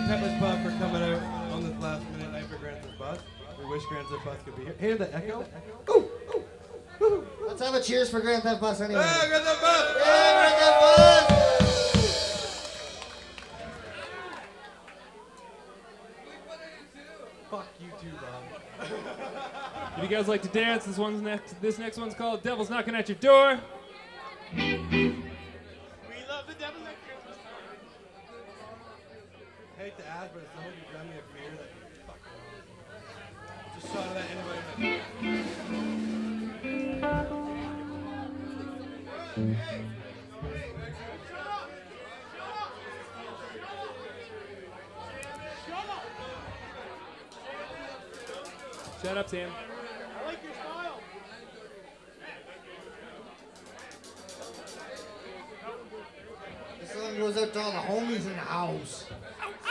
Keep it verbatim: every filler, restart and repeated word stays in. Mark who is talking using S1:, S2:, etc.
S1: Petless Pub for coming out on this last minute night for Grand Theft Bus. We wish Grand Theft Bus could be here. Hear the echo? Ooh, ooh, ooh.
S2: Let's have a cheers for Grand Theft Bus anyway.
S1: Hey, Grand Theft Bus!
S2: Yeah, Grand Theft Bus!
S1: Fuck you too, Bob.
S3: If you guys like to dance, this one's next. This next one's called "Devil's Knocking at Your Door."
S4: We love the Devil's Knocking at Your Door.
S1: I hate to ask, but if someone could grab me a beer, that fuck. Just shot of that anybody.
S3: Shut up, Sam.
S4: I like your style.
S2: This song goes out to all the homies in the house.